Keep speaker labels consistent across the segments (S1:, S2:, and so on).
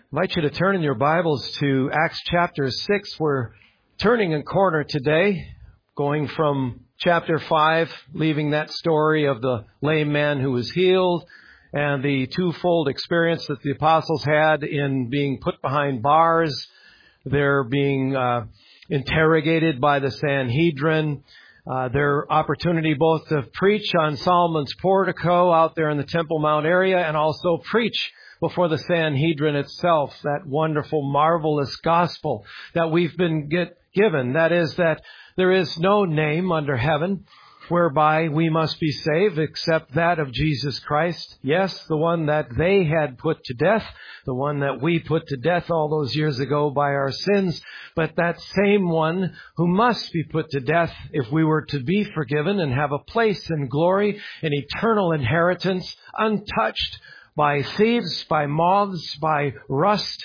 S1: I invite you to turn in your Bibles to Acts chapter 6. We're turning a corner today, going from chapter 5, leaving that story of the lame man who was healed and the twofold experience that the apostles had in being put behind bars. They're being interrogated by the Sanhedrin. Their opportunity both to preach on Solomon's portico out there in the Temple Mount area and also preach before the Sanhedrin itself, that wonderful, marvelous gospel that we've been given. That is that there is no name under heaven whereby we must be saved except that of Jesus Christ. Yes, the one that they had put to death, the one that we put to death all those years ago by our sins, but that same one who must be put to death if we were to be forgiven and have a place in glory, an eternal inheritance, untouched by thieves, by moths, by rust,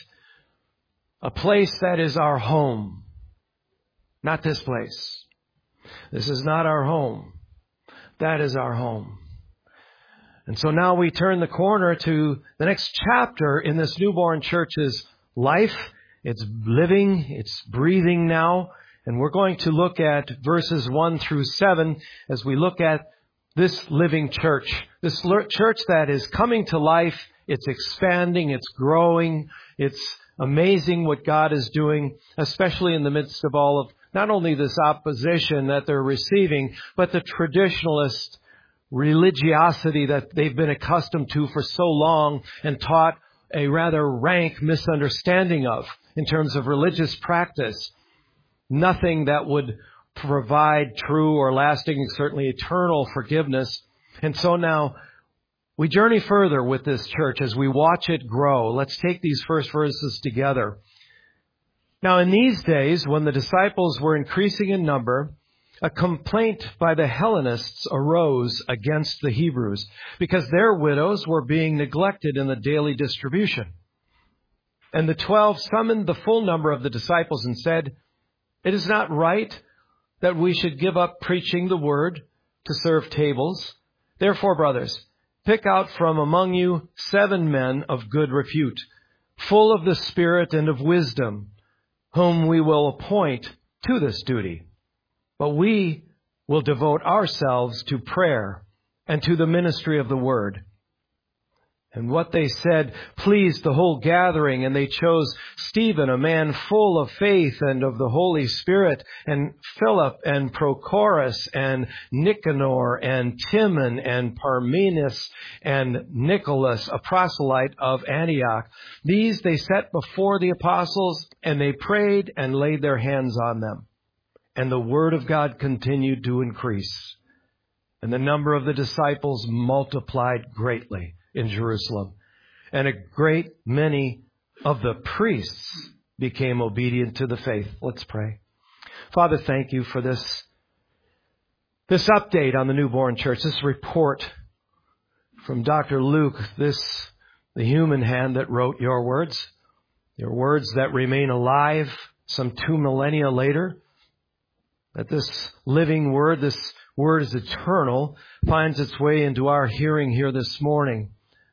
S1: a place that is our home. Not this place. This is not our home. That is our home. And so now we turn the corner to the next chapter in this newborn church's life. It's living, it's breathing now. And we're going to look at verses 1 through 7 as we look at this living church. This church that is coming to life, it's expanding, it's growing, it's amazing what God is doing, especially in the midst of all of not only this opposition that they're receiving, but the traditionalist religiosity that they've been accustomed to for so long and taught a rather rank misunderstanding of in terms of religious practice. Nothing that would provide true or lasting, certainly eternal forgiveness. And so now we journey further with this church as we watch it grow. Let's take these first verses together. Now, in these days, when the disciples were increasing in number, a complaint by the Hellenists arose against the Hebrews because their widows were being neglected in the daily distribution. And the 12 summoned the full number of the disciples and said, "It is not right that we should give up preaching the word to serve tables. Therefore, brothers, pick out from among you 7 men of good repute, full of the Spirit and of wisdom, whom we will appoint to this duty. But we will devote ourselves to prayer and to the ministry of the word." And what they said pleased the whole gathering, and they chose Stephen, a man full of faith and of the Holy Spirit, and Philip and Prochorus and Nicanor and Timon and Parmenas and Nicholas, a proselyte of Antioch. These they set before the apostles, and they prayed and laid their hands on them. And the word of God continued to increase. And the number of the disciples multiplied greatly in Jerusalem. And a great many of the priests became obedient to the faith. Let's pray. Father, thank you for this update on the newborn church, this report from Dr. Luke, the human hand that wrote your words that remain alive some 2 millennia later, that this living word, this word is eternal, finds its way into our hearing here this morning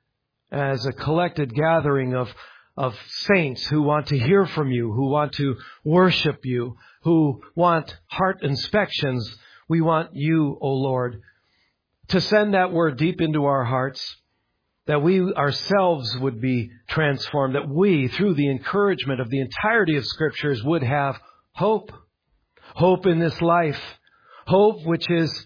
S1: as a collected gathering of saints who want to hear from you, who want to worship you, who want heart inspections. We want you, O Lord, to send that word deep into our hearts, that we ourselves would be transformed, that we, through the encouragement of the entirety of Scriptures, would have hope. Hope in this life. Hope which is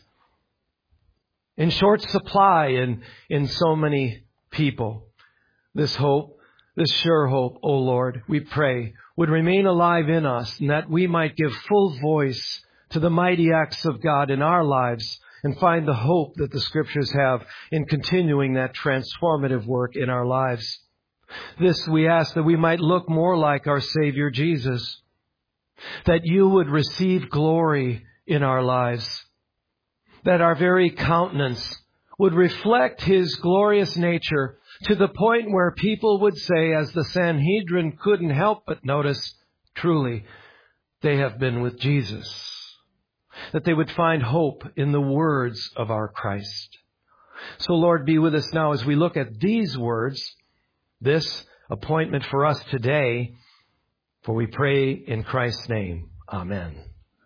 S1: in short supply in so many people. This hope, this sure hope, O Lord, we pray, would remain alive in us, and that we might give full voice to the mighty acts of God in our lives and find the hope that the Scriptures have in continuing that transformative work in our lives. This we ask that we might look more like our Savior Jesus, that you would receive glory in our lives, that our very countenance would reflect his glorious nature to the point where people would say, as the Sanhedrin couldn't help but notice, truly, they have been with Jesus. That they would find hope in the words of our Christ. So, Lord, be with us now as we look at these words, this appointment for us today. For we pray in Christ's name. Amen.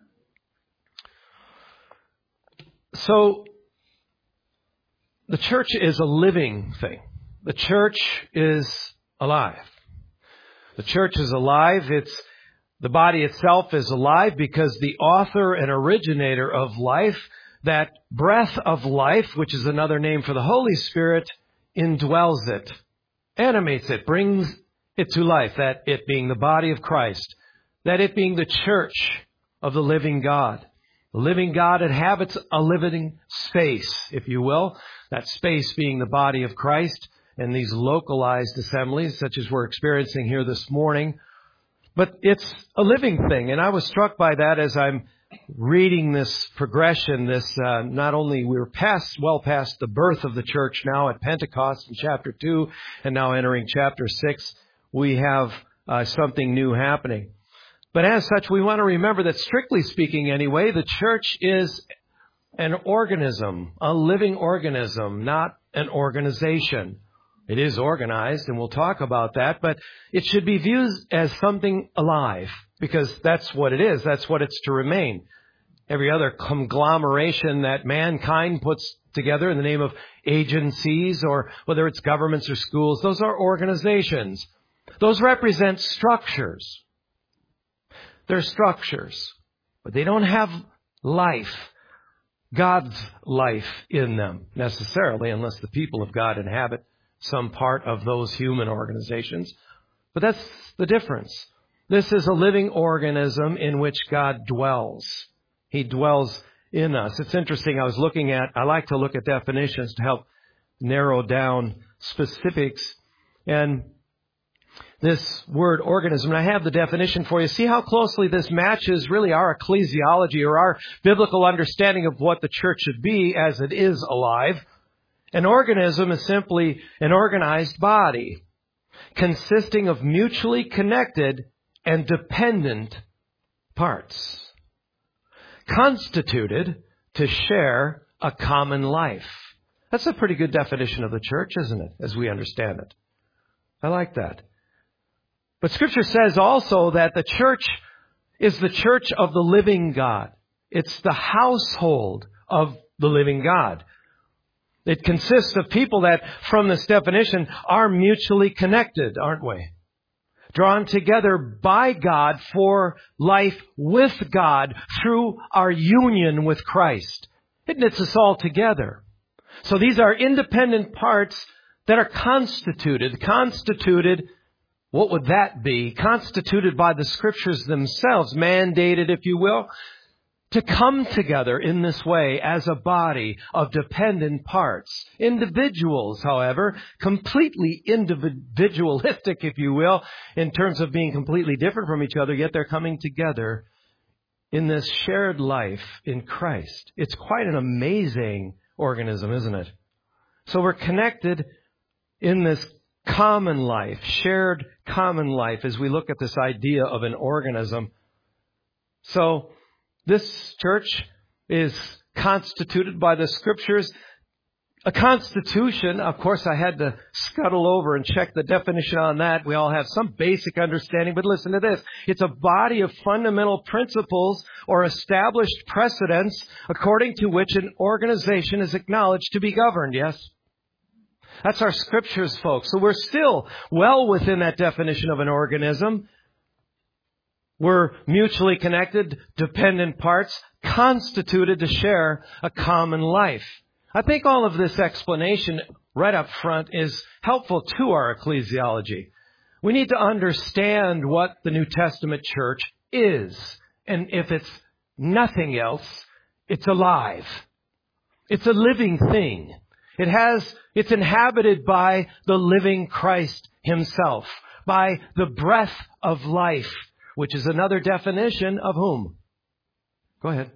S1: So, the church is a living thing. The church is alive. The church is alive. The body itself is alive because the author and originator of life, that breath of life, which is another name for the Holy Spirit, indwells it, animates it, brings it to life, that it being the body of Christ, that it being the church of the living God. The living God inhabits a living space, if you will, that space being the body of Christ and these localized assemblies such as we're experiencing here this morning. But it's a living thing, and I was struck by that as I'm reading this progression. Not only we're well past the birth of the church now at Pentecost in chapter 2, and now entering chapter 6, we have something new happening. But as such, we want to remember that strictly speaking anyway, the church is an organism, a living organism, not an organization. It is organized, and we'll talk about that, but it should be viewed as something alive, because that's what it is. That's what it's to remain. Every other conglomeration that mankind puts together in the name of agencies, or whether it's governments or schools, those are organizations. Those represent structures. They're structures, but they don't have life, God's life in them necessarily, unless the people of God inhabit some part of those human organizations. But that's the difference. This is a living organism in which God dwells. He dwells in us. It's interesting. I like to look at definitions to help narrow down specifics. And this word organism, and I have the definition for you. See how closely this matches really our ecclesiology, or our biblical understanding of what the church should be as it is alive. An organism is simply an organized body consisting of mutually connected and dependent parts, constituted to share a common life. That's a pretty good definition of the church, isn't it, as we understand it? I like that. But Scripture says also that the church is the church of the living God. It's the household of the living God. It consists of people that, from this definition, are mutually connected, aren't we? Drawn together by God for life with God through our union with Christ. It knits us all together. So these are independent parts that are constituted, what would that be? Constituted by the Scriptures themselves, mandated, if you will, to come together in this way as a body of dependent parts. Individuals, however, completely individualistic, if you will, in terms of being completely different from each other, yet they're coming together in this shared life in Christ. It's quite an amazing organism, isn't it? So we're connected in this common life, shared common life, as we look at this idea of an organism. So this church is constituted by the Scriptures. A constitution, of course, I had to scuttle over and check the definition on that. We all have some basic understanding, but listen to this. It's a body of fundamental principles or established precedents according to which an organization is acknowledged to be governed, yes? That's our Scriptures, folks. So we're still well within that definition of an organism. We're mutually connected, dependent parts, constituted to share a common life. I think all of this explanation right up front is helpful to our ecclesiology. We need to understand what the New Testament church is. And if it's nothing else, it's alive. It's a living thing. It's inhabited by the living Christ Himself, by the breath of life, which is another definition of whom? Go ahead.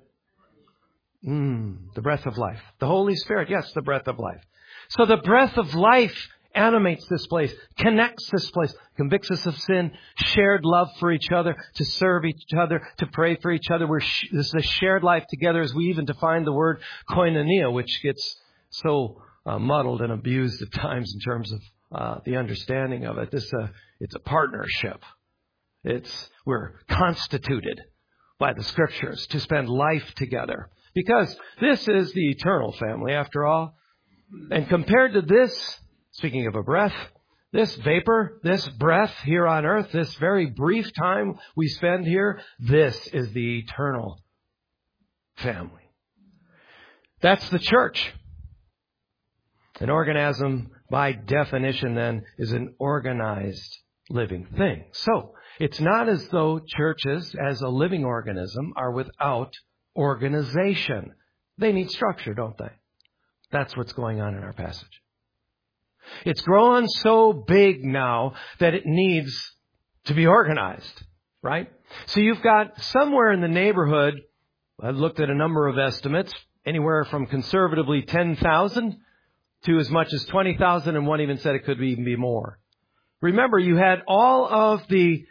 S1: The breath of life. The Holy Spirit. Yes, the breath of life. So the breath of life animates this place, connects this place, convicts us of sin, shared love for each other, to serve each other, to pray for each other. This is a shared life together, as we even define the word koinonia, which gets so muddled and abused at times in terms the understanding of it. It's a partnership. We're constituted by the Scriptures to spend life together. Because this is the eternal family, after all. And compared to this, speaking of a breath, this vapor, this breath here on earth, this very brief time we spend here, this is the eternal family. That's the church. An organism, by definition, then, is an organized living thing. So, it's not as though churches, as a living organism, are without organization. They need structure, don't they? That's what's going on in our passage. It's grown so big now that it needs to be organized, right? So you've got somewhere in the neighborhood, I've looked at a number of estimates, anywhere from conservatively 10,000 to as much as 20,000, and one even said it could even be more. Remember, you had all of the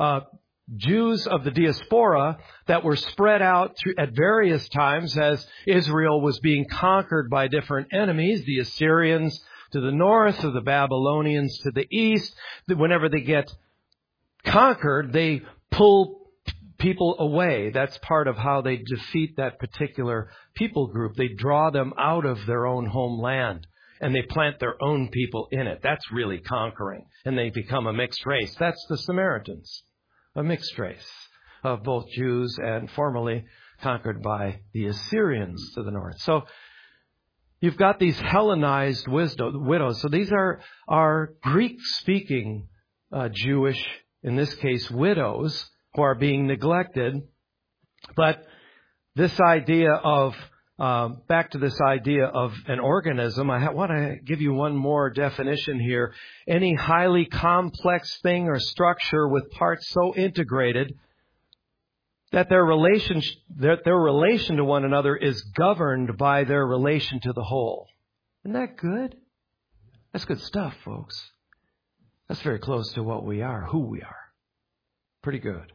S1: Jews of the diaspora that were spread out at various times as Israel was being conquered by different enemies, the Assyrians to the north, or the Babylonians to the east. Whenever they get conquered, they pull people away. That's part of how they defeat that particular people group. They draw them out of their own homeland, and they plant their own people in it. That's really conquering. And they become a mixed race. That's the Samaritans, a mixed race of both Jews and formerly conquered by the Assyrians to the north. So you've got these Hellenized widows. So these are Greek-speaking Jewish, in this case, widows who are being neglected. But this idea of back to this idea of an organism, I want to give you one more definition here. Any highly complex thing or structure with parts so integrated that their relation to one another is governed by their relation to the whole. Isn't that good? That's good stuff, folks. That's very close to what we are, who we are. Pretty good.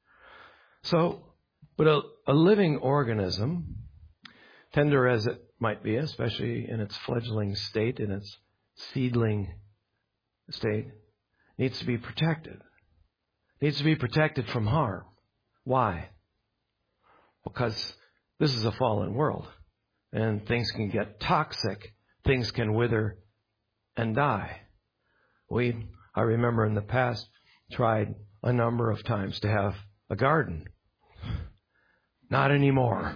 S1: So, but a living organism, tender as it might be, especially in its fledgling state, in its seedling state, needs to be protected. Needs to be protected from harm. Why? Because this is a fallen world, and things can get toxic. Things can wither and die. I remember in the past, tried a number of times to have a garden. Not anymore.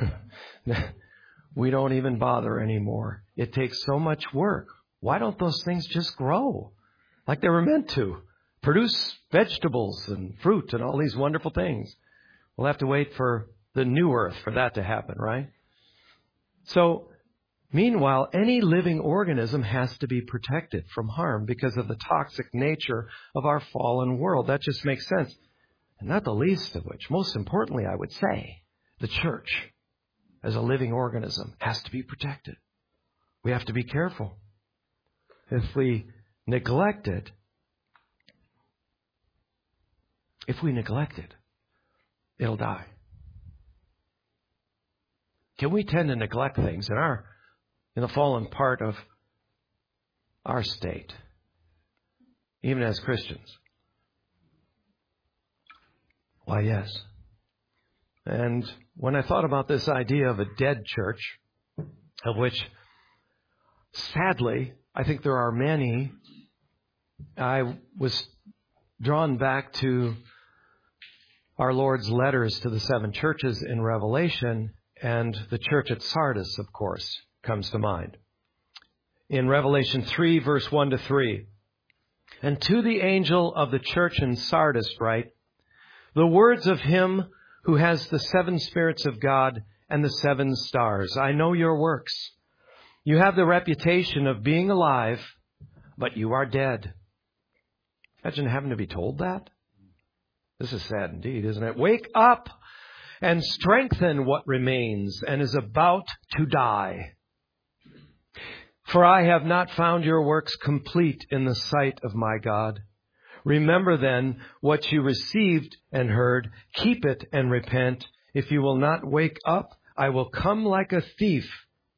S1: We don't even bother anymore. It takes so much work. Why don't those things just grow like they were meant to? Produce vegetables and fruit and all these wonderful things. We'll have to wait for the new earth for that to happen, right? So, meanwhile, any living organism has to be protected from harm because of the toxic nature of our fallen world. That just makes sense. And not the least of which, most importantly, I would say, the church as a living organism has to be protected. We have to be careful. If we neglect it, it'll die. Can we tend to neglect things in the fallen part of our state, even as Christians? Why, yes. And when I thought about this idea of a dead church, of which, sadly, I think there are many, I was drawn back to our Lord's letters to the 7 churches in Revelation, and the church at Sardis, of course, comes to mind. In Revelation 3, verse 1 to 3, "And to the angel of the church in Sardis write, the words of him who has the 7 spirits of God and the 7 stars. I know your works. You have the reputation of being alive, but you are dead." Imagine having to be told that. This is sad indeed, isn't it? "Wake up and strengthen what remains and is about to die. For I have not found your works complete in the sight of my God. Remember then what you received and heard. Keep it and repent. If you will not wake up, I will come like a thief,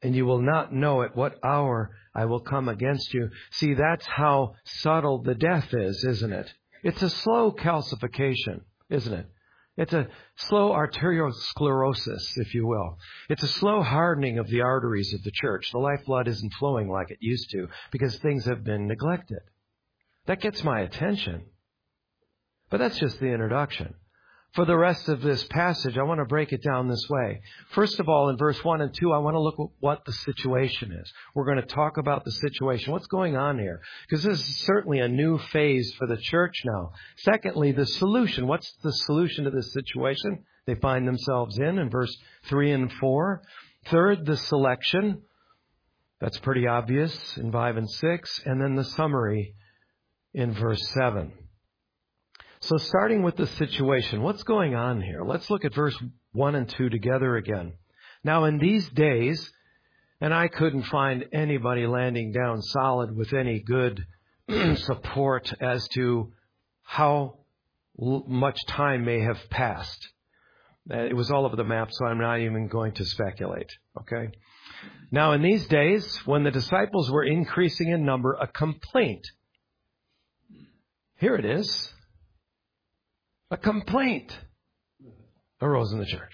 S1: and you will not know at what hour I will come against you. See, that's how subtle the death is, isn't it? It's a slow calcification, isn't it? It's a slow arteriosclerosis, if you will. It's a slow hardening of the arteries of the church. The lifeblood isn't flowing like it used to because things have been neglected. That gets my attention. But that's just the introduction. For the rest of this passage, I want to break it down this way. First of all, in verse 1 and 2, I want to look at what the situation is. We're going to talk about the situation. What's going on here? Because this is certainly a new phase for the church now. Secondly, the solution. What's the solution to this situation they find themselves in verse 3 and 4? Third, the selection. That's pretty obvious in 5 and 6. And then the summary in verse 7. So starting with the situation, what's going on here? Let's look at verse 1 and 2 together again. Now in these days, and I couldn't find anybody landing down solid with any good support as to how much time may have passed. It was all over the map, so I'm not even going to speculate. Okay. Now in these days, when the disciples were increasing in number, a complaint. Here it is. A complaint arose in the church.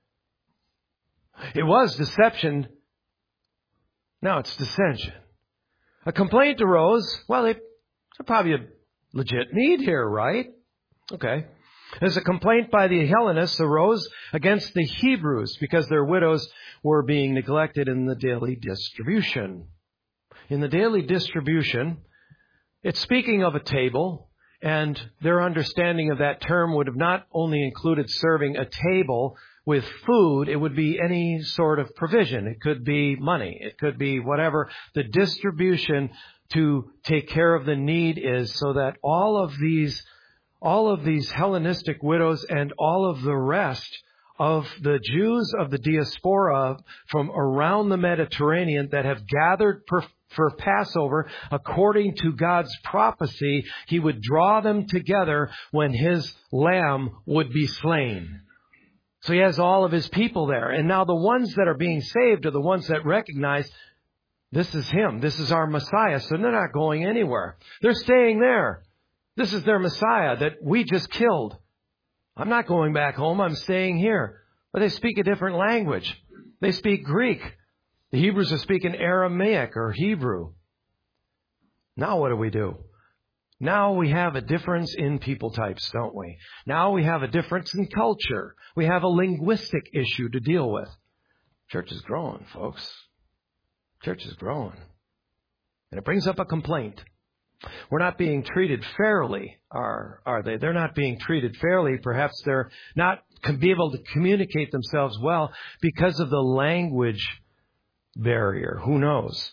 S1: It was deception. Now it's dissension. A complaint arose. Well, there's probably a legit need here, right? Okay. As a complaint by the Hellenists arose against the Hebrews because their widows were being neglected in the daily distribution. In the daily distribution, it's speaking of a table. And their understanding of that term would have not only included serving a table with food, it would be any sort of provision. It could be money. It could be whatever the distribution to take care of the need is, so that all of these Hellenistic widows and all of the rest of the Jews of the diaspora from around the Mediterranean that have gathered for Passover, according to God's prophecy, He would draw them together when His lamb would be slain. So He has all of His people there. And now the ones that are being saved are the ones that recognize this is Him. This is our Messiah. So they're not going anywhere. They're staying there. This is their Messiah that we just killed. I'm not going back home. I'm staying here. But they speak a different language. They speak Greek. The Hebrews are speaking Aramaic or Hebrew. Now what do? Now we have a difference in people types, don't we? Now we have a difference in culture. We have a linguistic issue to deal with. Church is growing, folks. Church is growing. And it brings up a complaint. We're not being treated fairly, are they? They're not being treated fairly. Perhaps they're not be able to communicate themselves well because of the language barrier. Who knows?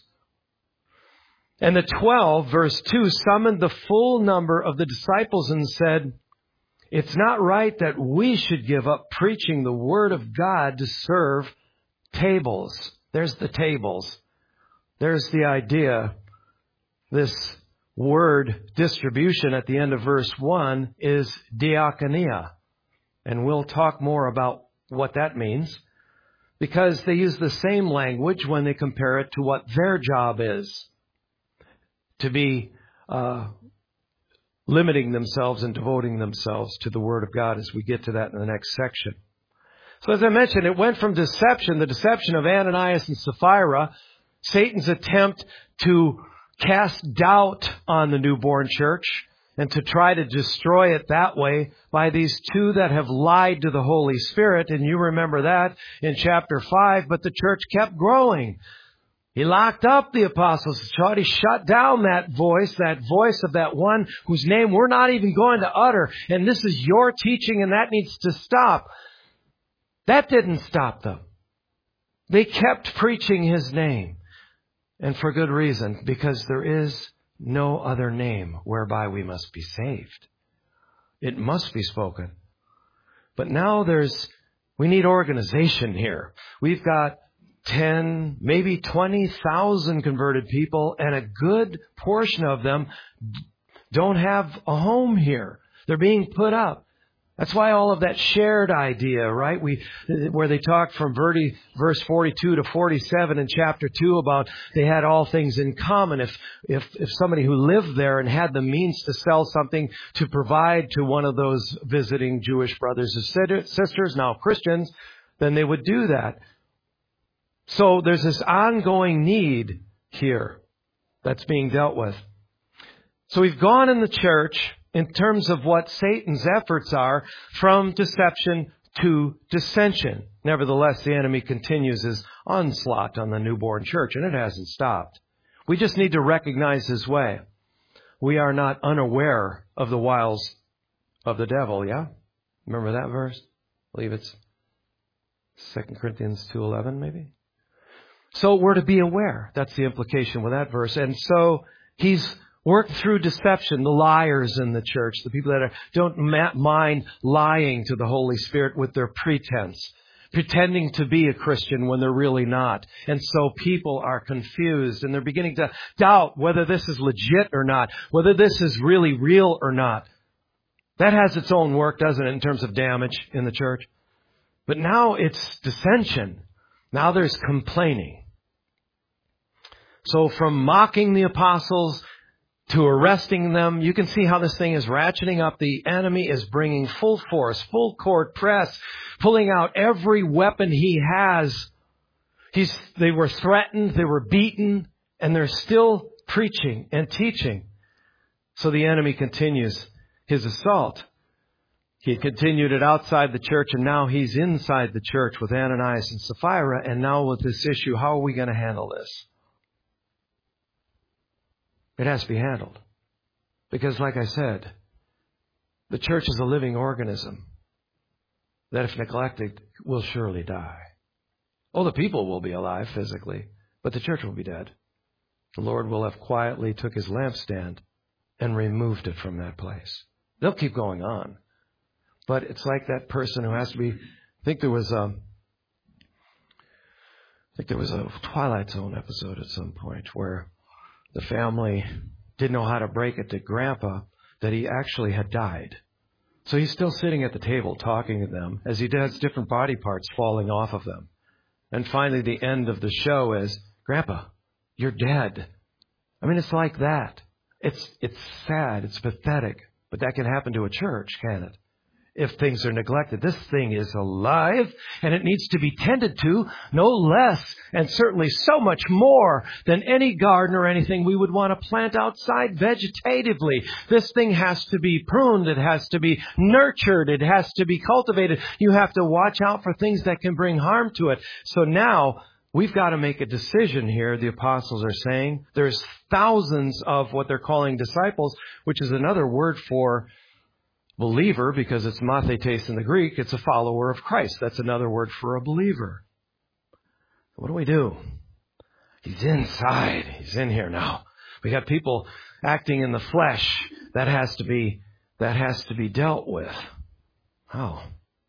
S1: And the 12, verse 2, summoned the full number of the disciples and said, it's not right that we should give up preaching the word of God to serve tables. There's the tables. There's the idea. This word distribution at the end of verse 1 is diakonia. And we'll talk more about what that means. Because they use the same language when they compare it to what their job is. To be limiting themselves and devoting themselves to the Word of God, as we get to that in the next section. So as I mentioned, it went from deception, the deception of Ananias and Sapphira, Satan's attempt to cast doubt on the newborn church and to try to destroy it that way by these two that have lied to the Holy Spirit. And you remember that in chapter 5, but the church kept growing. He locked up the apostles. He shut down that voice of that one whose name we're not even going to utter. And this is your teaching and that needs to stop. That didn't stop them. They kept preaching His name. And for good reason, because there is no other name whereby we must be saved. It must be spoken. But now we need organization here. We've got 10, maybe 20,000 converted people, and a good portion of them don't have a home here. They're being put up. That's why all of that shared idea, right? Where they talk from verse 42 to 47 in chapter 2 about they had all things in common. If somebody who lived there and had the means to sell something to provide to one of those visiting Jewish brothers and sisters, now Christians, then they would do that. So there's this ongoing need here that's being dealt with. So we've gone in the church in terms of what Satan's efforts are from deception to dissension. Nevertheless, the enemy continues his onslaught on the newborn church, and it hasn't stopped. We just need to recognize his way. We are not unaware of the wiles of the devil, yeah? Remember that verse? I believe it's 2 Corinthians 2:11 maybe? So we're to be aware. That's the implication with that verse. And so he's worked through deception, the liars in the church, the people that don't mind lying to the Holy Spirit with their pretense, pretending to be a Christian when they're really not. And so people are confused and they're beginning to doubt whether this is legit or not, whether this is really real or not. That has its own work, doesn't it, in terms of damage in the church? But now it's dissension. Now there's complaining. So from mocking the apostles to arresting them, you can see how this thing is ratcheting up. The enemy is bringing full force, full court press, pulling out every weapon he has. They were threatened, they were beaten, and they're still preaching and teaching. So the enemy continues his assault. He continued it outside the church, and now he's inside the church with Ananias and Sapphira. And now with this issue, how are we going to handle this? It has to be handled. Because like I said, the church is a living organism that if neglected will surely die. Oh, the people will be alive physically, but the church will be dead. The Lord will have quietly took his lampstand and removed it from that place. They'll keep going on. But it's like that person who has to be, I think there was a Twilight Zone episode at some point where the family didn't know how to break it to Grandpa that he actually had died. So he's still sitting at the table talking to them as he does different body parts falling off of them. And finally the end of the show is, Grandpa, you're dead. I mean, it's like that. It's sad. It's pathetic. But that can happen to a church, can it? If things are neglected. This thing is alive and it needs to be tended to no less and certainly so much more than any garden or anything we would want to plant outside vegetatively. This thing has to be pruned. It has to be nurtured. It has to be cultivated. You have to watch out for things that can bring harm to it. So now we've got to make a decision here, the apostles are saying. There's thousands of what they're calling disciples, which is another word for believer, because it's mathetes in the Greek. It's a follower of Christ. That's another word for a believer. What do? He's inside. He's in here now. We got people acting in the flesh. That has to be dealt with. Oh.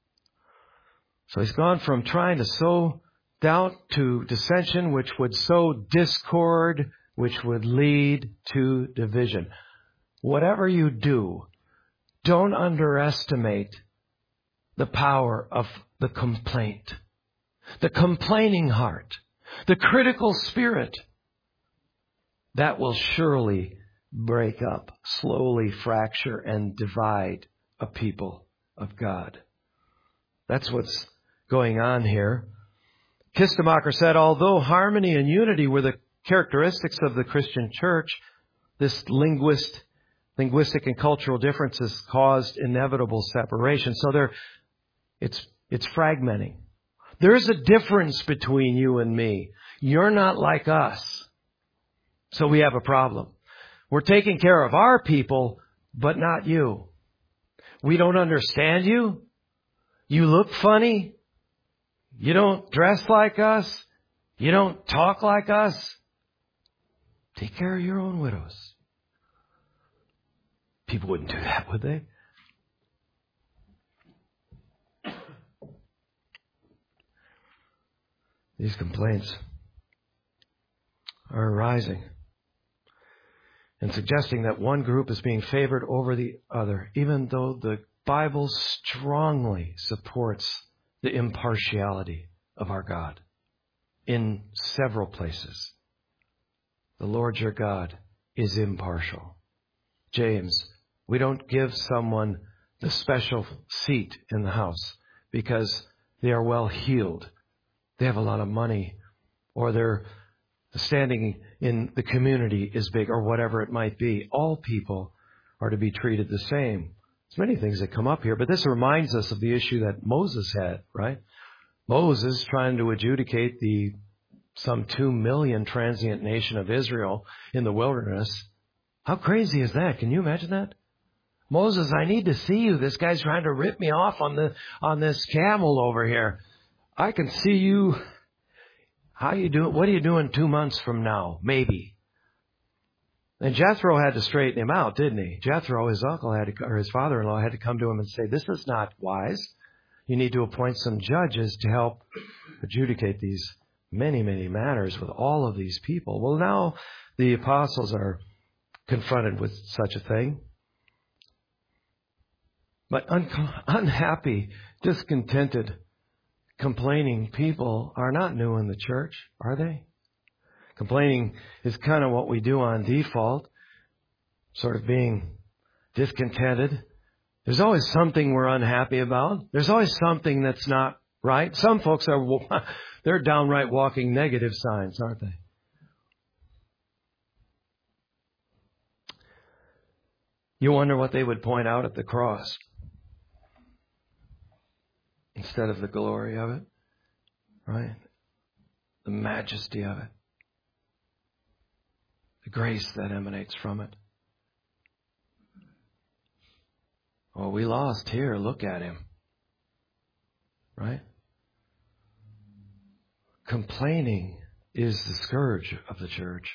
S1: So he's gone from trying to sow doubt to dissension, which would sow discord, which would lead to division. Whatever you do, don't underestimate the power of the complaint, the complaining heart, the critical spirit. That will surely break up, slowly fracture and divide a people of God. That's what's going on here. Kistemacher said, although harmony and unity were the characteristics of the Christian church, this linguistic and cultural differences caused inevitable separation. So it's fragmenting. There is a difference between you and me. You're not like us. So we have a problem. We're taking care of our people, but not you. We don't understand you. You look funny. You don't dress like us. You don't talk like us. Take care of your own widows. People wouldn't do that, would they? These complaints are arising and suggesting that one group is being favored over the other, even though the Bible strongly supports the impartiality of our God in several places. The Lord your God is impartial. James, we don't give someone the special seat in the house because they are well heeled. They have a lot of money, or their standing in the community is big, or whatever it might be. All people are to be treated the same. There's many things that come up here, but this reminds us of the issue that Moses had, right? Moses trying to adjudicate the some 2 million transient nation of Israel in the wilderness. How crazy is that? Can you imagine that? Moses, I need to see you. This guy's trying to rip me off on this camel over here. I can see you. How you doing? What are you doing 2 months from now? Maybe. And Jethro had to straighten him out, didn't he? Jethro, his uncle, or his father-in-law, had to come to him and say, this is not wise. You need to appoint some judges to help adjudicate these many, many matters with all of these people. Well, now the apostles are confronted with such a thing. But unhappy, discontented, complaining people are not new in the church, are they? Complaining is kind of what we do on default, sort of being discontented. There's always something we're unhappy about. There's always something that's not right. Some folks they're downright walking negative signs, aren't they? You wonder what they would point out at the cross instead of the glory of it, right? The majesty of it. The grace that emanates from it. Oh, we lost here. Look at him. Right? Complaining is the scourge of the church.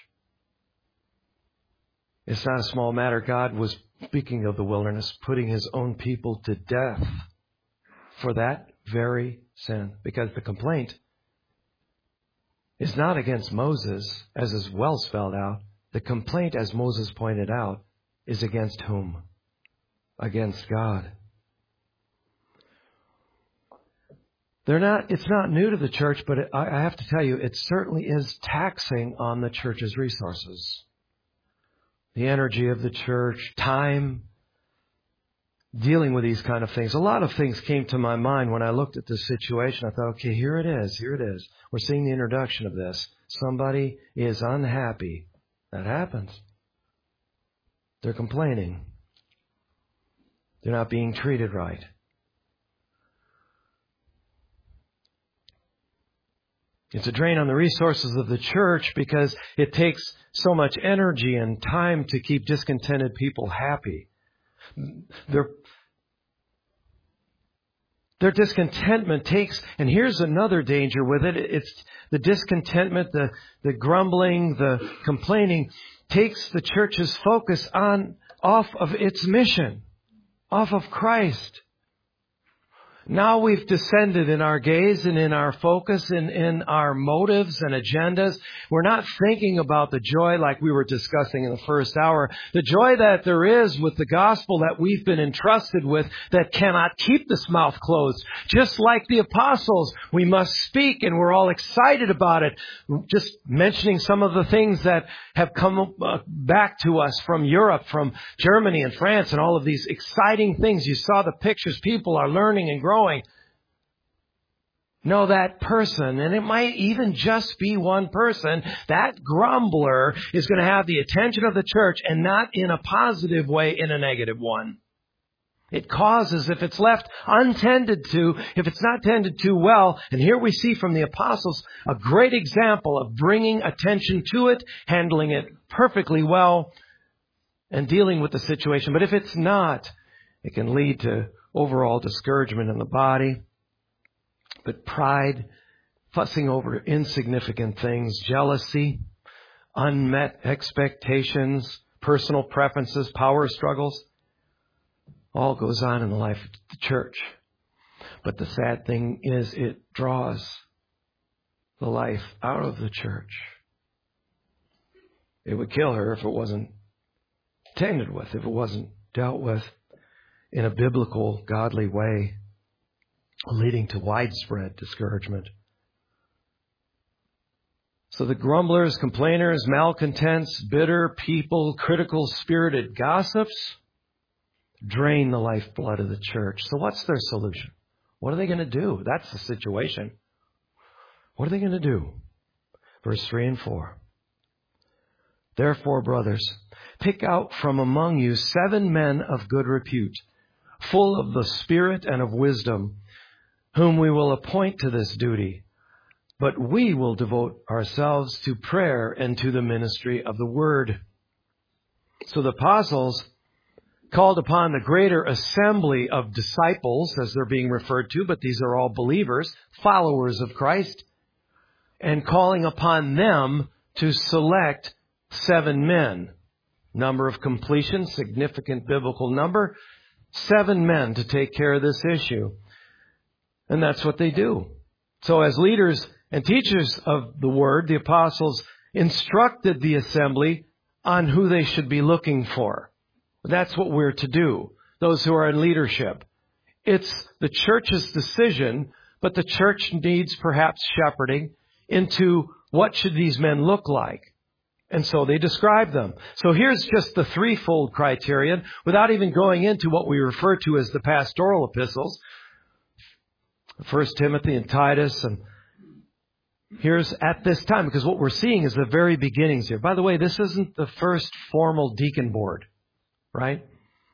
S1: It's not a small matter. God was, speaking of the wilderness, putting His own people to death for that very sin. Because the complaint is not against Moses, as is well spelled out. The complaint, as Moses pointed out, is against whom? Against God. It's not new to the church, but I have to tell you, it certainly is taxing on the church's resources. The energy of the church, time, dealing with these kind of things. A lot of things came to my mind when I looked at this situation. I thought, okay, here it is. We're seeing the introduction of this. Somebody is unhappy. That happens. They're complaining. They're not being treated right. It's a drain on the resources of the church because it takes so much energy and time to keep discontented people happy. Their discontentment takes, and here's another danger with it, it's the discontentment, the grumbling, the complaining, takes the church's focus off of its mission, off of Christ. Now we've descended in our gaze and in our focus and in our motives and agendas. We're not thinking about the joy like we were discussing in the first hour. The joy that there is with the gospel that we've been entrusted with that cannot keep this mouth closed. Just like the apostles, we must speak and we're all excited about it. Just mentioning some of the things that have come back to us from Europe, from Germany and France and all of these exciting things. You saw the pictures. People are learning and growing. No, that person, and it might even just be one person, that grumbler is going to have the attention of the church and not in a positive way, in a negative one. It causes, if it's left untended to, if it's not tended to well, and here we see from the apostles a great example of bringing attention to it, handling it perfectly well, and dealing with the situation. But if it's not, it can lead to overall discouragement in the body. But pride, fussing over insignificant things, jealousy, unmet expectations, personal preferences, power struggles, all goes on in the life of the church. But the sad thing is it draws the life out of the church. It would kill her if it wasn't tended with, if it wasn't dealt with. in a biblical, godly way, leading to widespread discouragement. So the grumblers, complainers, malcontents, bitter people, critical-spirited gossips drain the lifeblood of the church. So what's their solution? What are they going to do? That's the situation. What are they going to do? Verse 3 and 4. Therefore, brothers, pick out from among you 7 men of good repute, full of the Spirit and of wisdom, whom we will appoint to this duty. But we will devote ourselves to prayer and to the ministry of the word. So the apostles called upon the greater assembly of disciples, as they're being referred to, but these are all believers, followers of Christ, and calling upon them to select 7 men. Number of completion, significant biblical number. 7 men to take care of this issue. And that's what they do. So as leaders and teachers of the word, the apostles instructed the assembly on who they should be looking for. That's what we're to do, those who are in leadership. It's the church's decision, but the church needs perhaps shepherding into what should these men look like. And so they describe them. So here's just the threefold criterion, without even going into what we refer to as the pastoral epistles, 1 Timothy and Titus. And here's at this time, because what we're seeing is the very beginnings here. By the way, this isn't the first formal deacon board, right?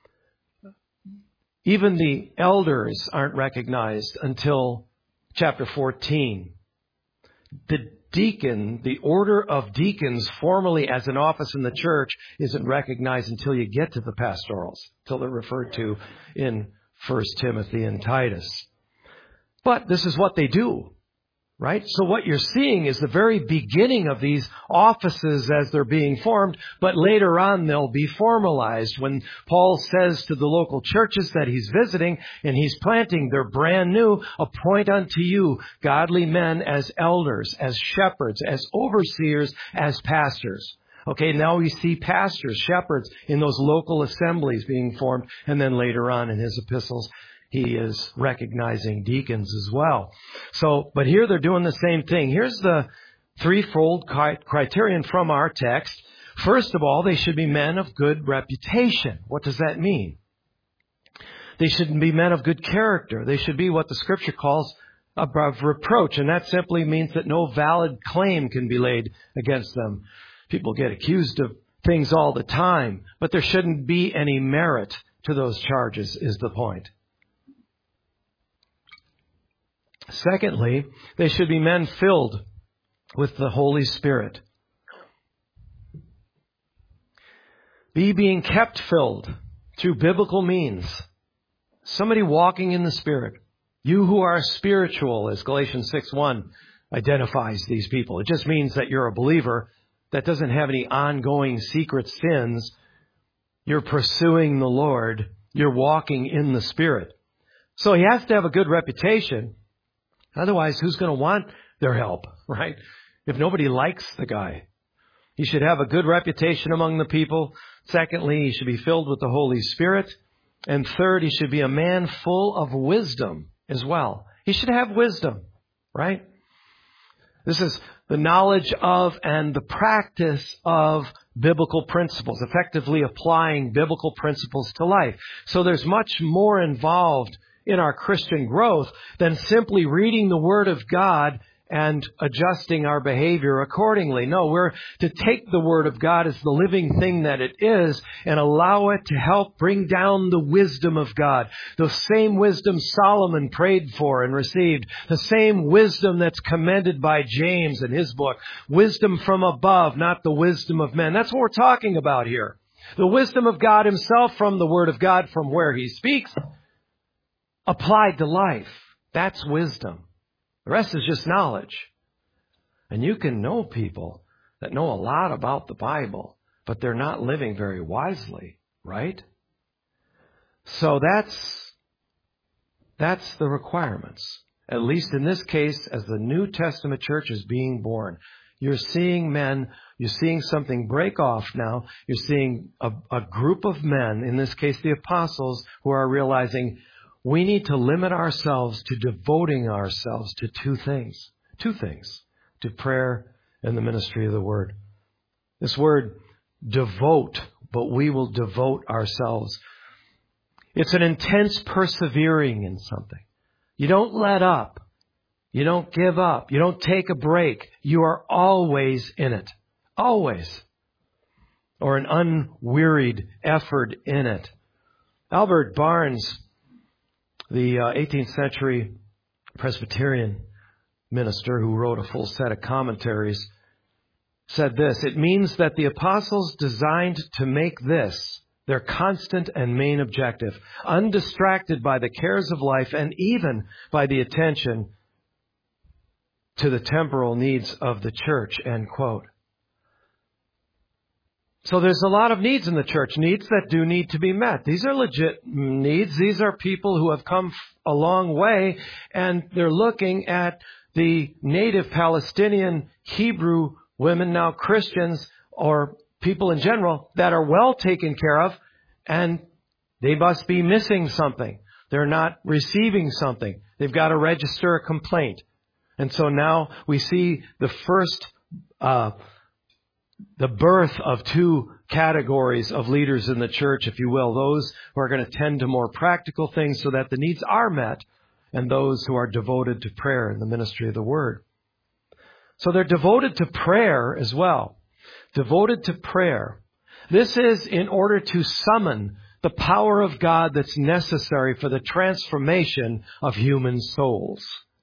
S1: Even the elders aren't recognized until chapter 14. The deacon, the order of deacons formally as an office in the church isn't recognized until you get to the pastorals, until they're referred to in 1 Timothy and Titus. But this is what they do, right? So what you're seeing is the very beginning of these offices as they're being formed, but later on they'll be formalized. When Paul says to the local churches that he's visiting and he's planting, they're brand new, appoint unto you godly men as elders, as shepherds, as overseers, as pastors. Okay, now we see pastors, shepherds in those local assemblies being formed, and then later on in his epistles, he is recognizing deacons as well. So, but here they're doing the same thing. Here's the threefold criterion from our text. First of all, they should be men of good reputation. What does that mean? They should be men of good character. They should be what the Scripture calls above reproach. And that simply means that no valid claim can be laid against them. People get accused of things all the time, but there shouldn't be any merit to those charges, is the point. Secondly, they should be men filled with the Holy Spirit. Be being kept filled through biblical means. Somebody walking in the Spirit. You who are spiritual, as Galatians 6:1 identifies these people. It just means that you're a believer that doesn't have any ongoing secret sins. You're pursuing the Lord. You're walking in the Spirit. So he has to have a good reputation. Otherwise, who's going to want their help, right? If nobody likes the guy. He should have a good reputation among the people. Secondly, he should be filled with the Holy Spirit. And third, he should be a man full of wisdom as well. He should have wisdom, right? This is the knowledge of and the practice of biblical principles, effectively applying biblical principles to life. So there's much more involved in our Christian growth than simply reading the Word of God and adjusting our behavior accordingly. No, we're to take the Word of God as the living thing that it is and allow it to help bring down the wisdom of God. The same wisdom Solomon prayed for and received. The same wisdom that's commended by James in his book. Wisdom from above, not the wisdom of men. That's what we're talking about here. The wisdom of God himself from the Word of God from where he speaks, applied to life. That's wisdom. The rest is just knowledge. And you can know people that know a lot about the Bible, but they're not living very wisely, right? So that's the requirements. At least in this case, as the New Testament church is being born. You're seeing men, you're seeing something break off now. You're seeing a group of men, in this case the apostles, who are realizing we need to limit ourselves to devoting ourselves to two things, to prayer and the ministry of the Word. This word, devote, but we will devote ourselves. It's an intense persevering in something. You don't let up. You don't give up. You don't take a break. You are always in it. Always. Or an unwearied effort in it. Albert Barnes, the 18th century Presbyterian minister who wrote a full set of commentaries, said this: "It means that the apostles designed to make this their constant and main objective, undistracted by the cares of life and even by the attention to the temporal needs of the church," end quote. So there's a lot of needs in the church, needs that do need to be met. These are legit needs. These are people who have come a long way, and they're looking at the native Palestinian Hebrew women, now Christians, or people in general, that are well taken care of, and they must be missing something. They're not receiving something. They've got to register a complaint. And so now we see the first, the birth of two categories of leaders in the church, if you will. Those who are going to tend to more practical things so that the needs are met, and those who are devoted to prayer and the ministry of the Word. So they're devoted to prayer as well. Devoted to prayer. This is in order to summon the power of God that's necessary for the transformation of human souls.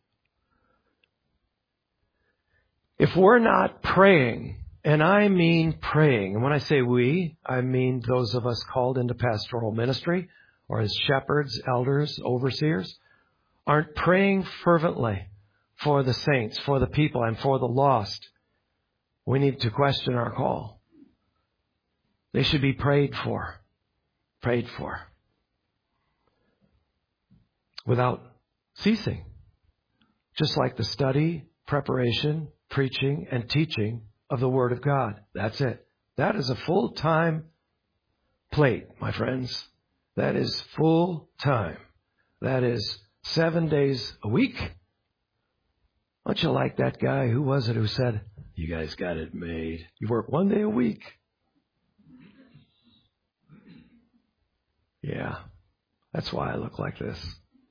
S1: If we're not praying, and I mean praying, and when I say we, I mean those of us called into pastoral ministry, or as shepherds, elders, overseers, aren't praying fervently for the saints, for the people, and for the lost, we need to question our call. They should be prayed for. Prayed for. Without ceasing. Just like the study, preparation, preaching, and teaching of the Word of God. That's it. That is a full-time plate, my friends. That is full-time. That is 7 days a week. Don't you like that guy? Who was it who said, "You guys got it made. You work 1 day a week." Yeah, that's why I look like this.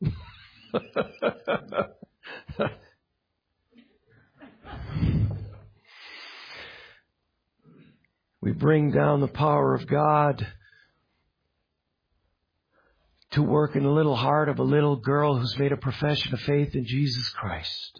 S1: We bring down the power of God to work in the little heart of a little girl who's made a profession of faith in Jesus Christ.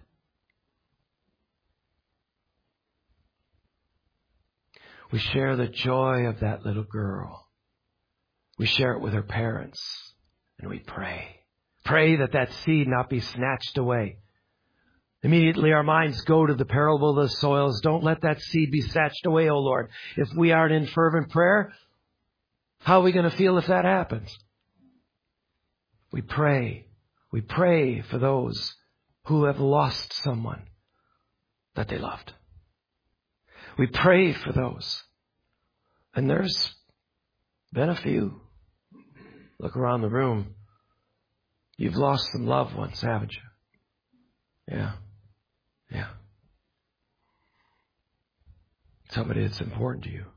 S1: We share the joy of that little girl. We share it with her parents, and we pray. Pray that that seed not be snatched away. Immediately our minds go to the parable of the soils. Don't let that seed be snatched away, O Lord. If we aren't in fervent prayer, how are we going to feel if that happens? We pray. We pray for those who have lost someone that they loved. We pray for those. And there's been a few. Look around the room. You've lost some loved ones, haven't you? Yeah. Yeah. Somebody that's important to you.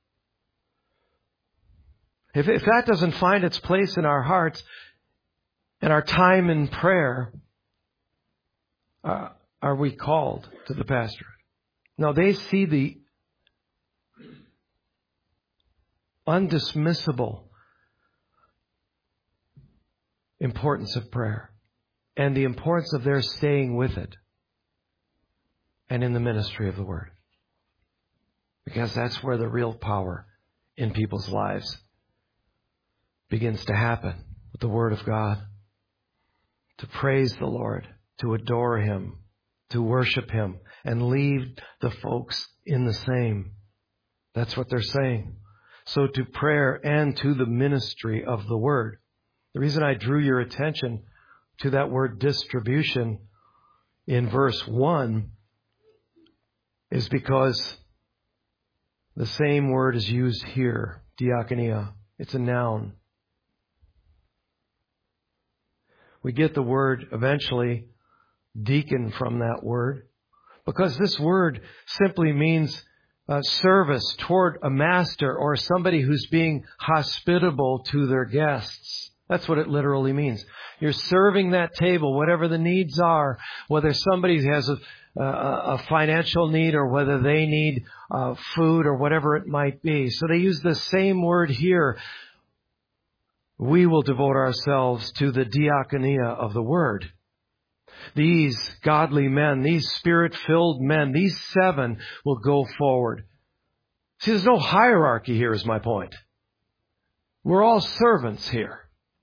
S1: If that doesn't find its place in our hearts and our time in prayer, are we called to the pastorate? No, they see the undismissible importance of prayer and the importance of their staying with it and in the ministry of the Word. Because that's where the real power in people's lives begins to happen, with the Word of God. To praise the Lord, to adore Him, to worship Him, and leave the folks in the same. That's what they're saying. So to prayer and to the ministry of the Word. The reason I drew your attention to that word distribution in verse 1 is because the same word is used here, diakonia. It's a noun. We get the word eventually, deacon, from that word, because this word simply means service toward a master or somebody who's being hospitable to their guests. That's what it literally means. You're serving that table, whatever the needs are, whether somebody has a financial need or whether they need food or whatever it might be. So they use the same word here. We will devote ourselves to the diakonia of the word. These godly men, these spirit-filled men, these 7 will go forward. See, there's no hierarchy here is my point. We're all servants here.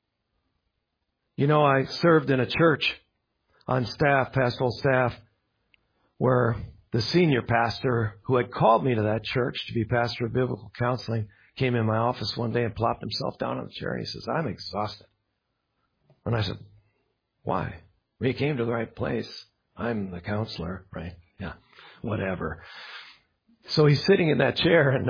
S1: You know, I served in a church on staff, pastoral staff, where the senior pastor who had called me to that church to be pastor of biblical counseling came in my office one day and plopped himself down on the chair. And he says, I'm exhausted. And I said, why? We came to the right place. I'm the counselor, right? Yeah, whatever. So he's sitting in that chair, and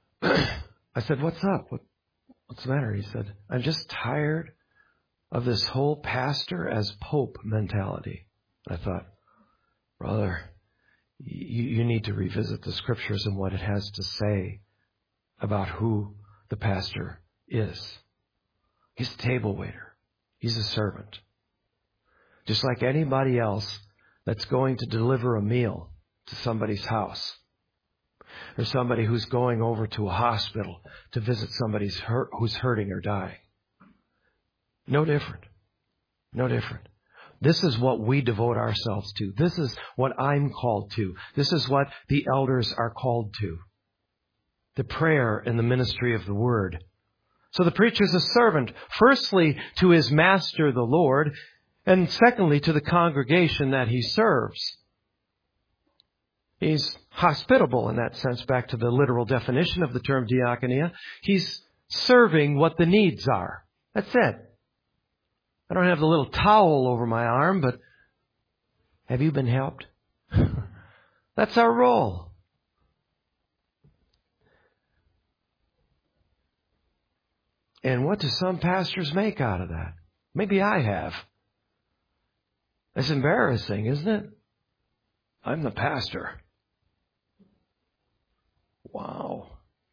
S1: I said, what's up? What's the matter? He said, I'm just tired of this whole pastor as pope mentality. And I thought, brother, you need to revisit the scriptures and what it has to say about who the pastor is. He's a table waiter. He's a servant. Just like anybody else that's going to deliver a meal to somebody's house, or somebody who's going over to a hospital to visit somebody who's hurting or dying. No different. No different. This is what we devote ourselves to. This is what I'm called to. This is what the elders are called to. The prayer and the ministry of the word. So the preacher is a servant, firstly to his master, the Lord, and secondly to the congregation that he serves. He's hospitable in that sense, back to the literal definition of the term diakonia. He's serving what the needs are. That's it. I don't have the little towel over my arm, but have you been helped? That's our role. And what do some pastors make out of that? Maybe I have. It's embarrassing, isn't it? I'm the pastor. Wow.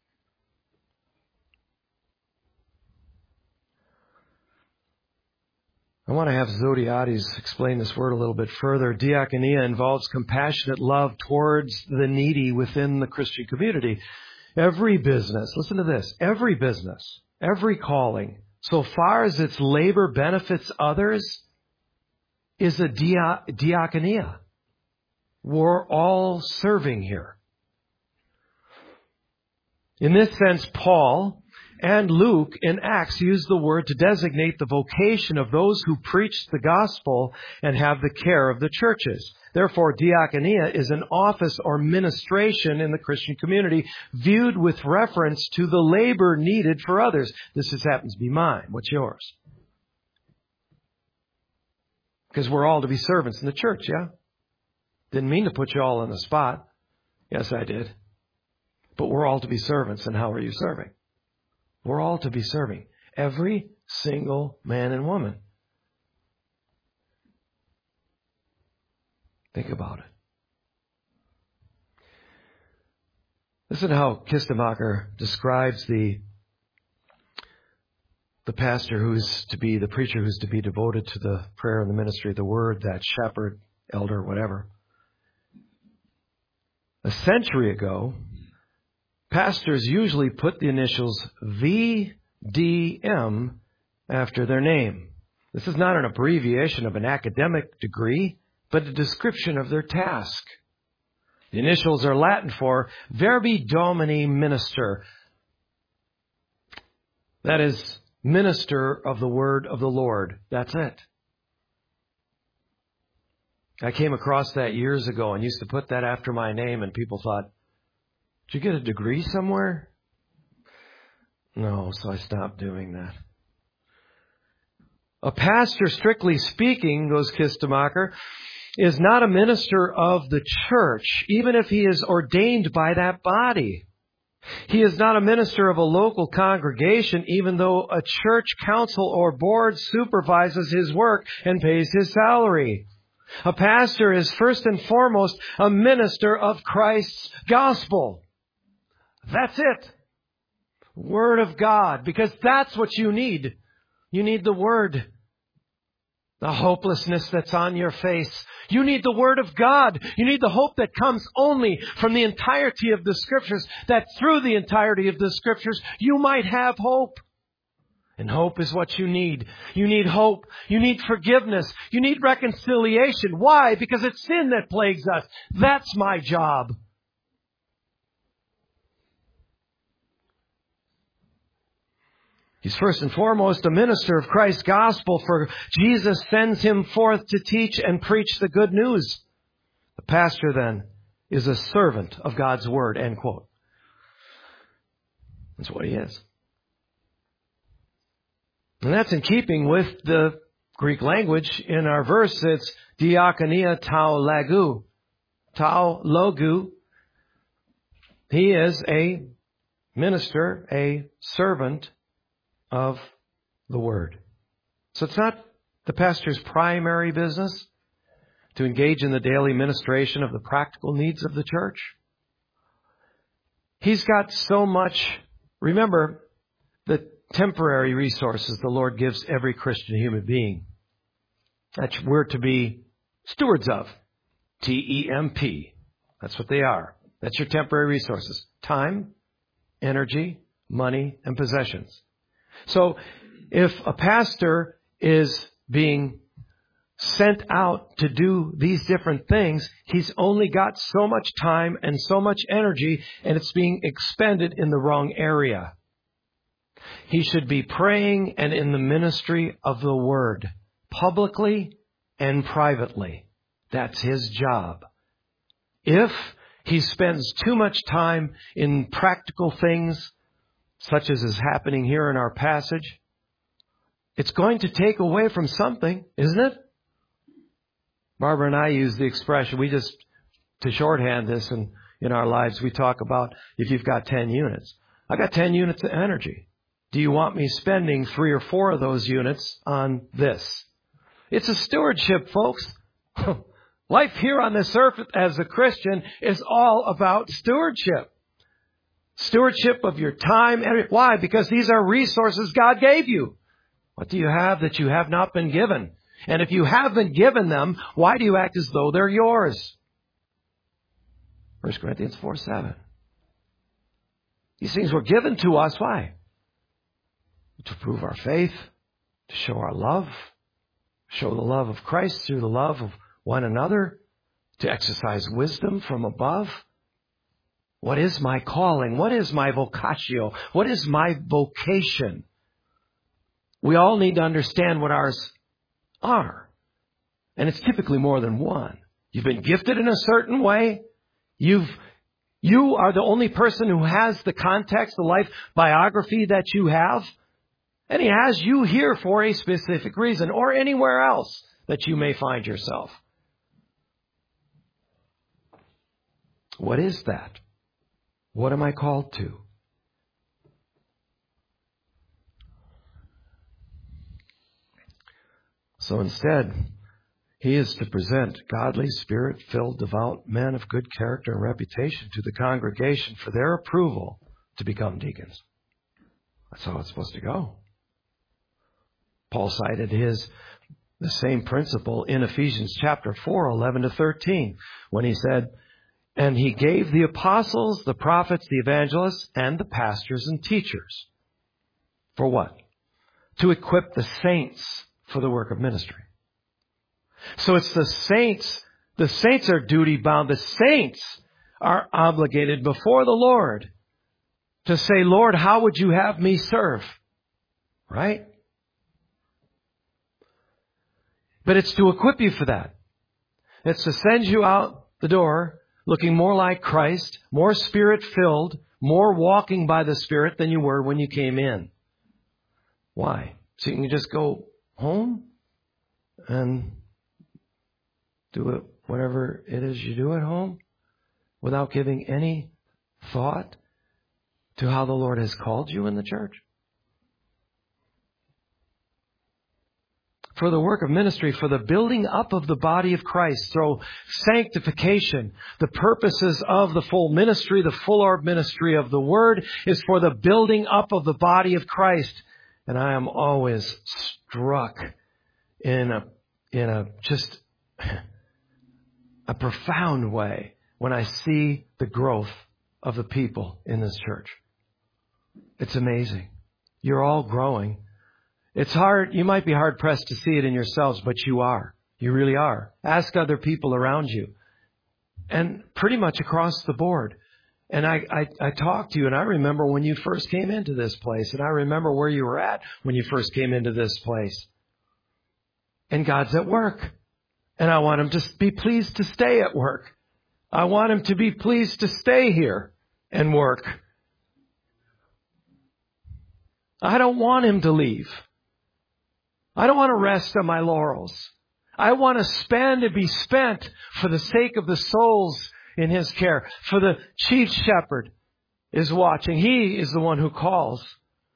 S1: I want to have Zodiades explain this word a little bit further. Diakonia involves compassionate love towards the needy within the Christian community. Every business, listen to this, every business, every calling, so far as its labor benefits others, is a diakonia. We're all serving here. In this sense, Paul and Luke in Acts use the word to designate the vocation of those who preach the gospel and have the care of the churches. Therefore, diakonia is an office or ministration in the Christian community viewed with reference to the labor needed for others. This just happens to be mine. What's yours? Because we're all to be servants in the church, yeah? Didn't mean to put you all on the spot. Yes, I did. But we're all to be servants, and how are you serving? We're all to be serving. Every single man and woman. Think about it. Listen to how Kistemacher describes the pastor who's to be, the preacher who's to be devoted to the prayer and the ministry of the word, that shepherd, elder, whatever. A century ago, pastors usually put the initials VDM after their name. This is not an abbreviation of an academic degree, but a description of their task. The initials are Latin for Verbi Domini Minister. That is, minister of the word of the Lord. That's it. I came across that years ago and used to put that after my name, and people thought, did you get a degree somewhere? No, so I stopped doing that. A pastor, strictly speaking, goes Kistemacher, is not a minister of the church, even if he is ordained by that body. He is not a minister of a local congregation, even though a church council or board supervises his work and pays his salary. A pastor is first and foremost a minister of Christ's gospel. That's it. Word of God, because that's what you need. You need the Word. The hopelessness that's on your face. You need the Word of God. You need the hope that comes only from the entirety of the Scriptures, that through the entirety of the Scriptures you might have hope. And hope is what you need. You need hope. You need forgiveness. You need reconciliation. Why? Because it's sin that plagues us. That's my job. He's first and foremost a minister of Christ's gospel, for Jesus sends him forth to teach and preach the good news. The pastor then is a servant of God's word, end quote. That's what he is. And that's in keeping with the Greek language in our verse. It's diakonia tau logu. Tau logu. He is a minister, a servant of the Word. So it's not the pastor's primary business to engage in the daily ministration of the practical needs of the church. He's got so much, remember, the temporary resources the Lord gives every Christian human being that we're to be stewards of. TEMP. That's what they are. That's your temporary resources. Time, energy, money, and possessions. So if a pastor is being sent out to do these different things, he's only got so much time and so much energy, and it's being expended in the wrong area. He should be praying and in the ministry of the Word, publicly and privately. That's his job. If he spends too much time in practical things, such as is happening here in our passage, it's going to take away from something, isn't it? Barbara and I use the expression, to shorthand this in our lives, we talk about if you've got 10 units. I got 10 units of energy. Do you want me spending 3 or 4 of those units on this? It's a stewardship, folks. Life here on this earth as a Christian is all about stewardship. Stewardship of your time. Why? Because these are resources God gave you. What do you have that you have not been given? And if you have been given them, why do you act as though they're yours? 1 Corinthians 4:7. These things were given to us. Why? To prove our faith, to show our love, show the love of Christ through the love of one another, to exercise wisdom from above. What is my calling? What is my vocatio? What is my vocation? We all need to understand what ours are. And it's typically more than one. You've been gifted in a certain way. You are the only person who has the context, the life biography that you have. And He has you here for a specific reason, or anywhere else that you may find yourself. What is that? What am I called to? So instead, he is to present godly, Spirit-filled, devout men of good character and reputation to the congregation for their approval to become deacons. That's how it's supposed to go. Paul cited the same principle in Ephesians chapter 4, 11 to 13, when he said, "And he gave the apostles, the prophets, the evangelists, and the pastors and teachers." For what? To equip the saints for the work of ministry. So it's the saints. The saints are duty bound. The saints are obligated before the Lord to say, "Lord, how would you have me serve?" Right? But it's to equip you for that. It's to send you out the door looking more like Christ, more Spirit-filled, more walking by the Spirit than you were when you came in. Why? So you can just go home and Do it, whatever it is you do at home, without giving any thought to how the Lord has called you in the church? For the work of ministry, for the building up of the body of Christ through sanctification. The purposes of the full ministry, the full orb ministry of the Word, is for the building up of the body of Christ. And I am always struck in a profound way when I see the growth of the people in this church. It's amazing. You're all growing. It's hard. You might be hard pressed to see it in yourselves, but you are. You really are. Ask other people around you. And pretty much across the board. And I talked to you, and I remember when you first came into this place, and I remember where you were at when you first came into this place. And God's at work. And I want Him to be pleased to stay at work. I want Him to be pleased to stay here and work. I don't want Him to leave. I don't want to rest on my laurels. I want to be spent for the sake of the souls in His care. For the chief shepherd is watching. He is the one who calls.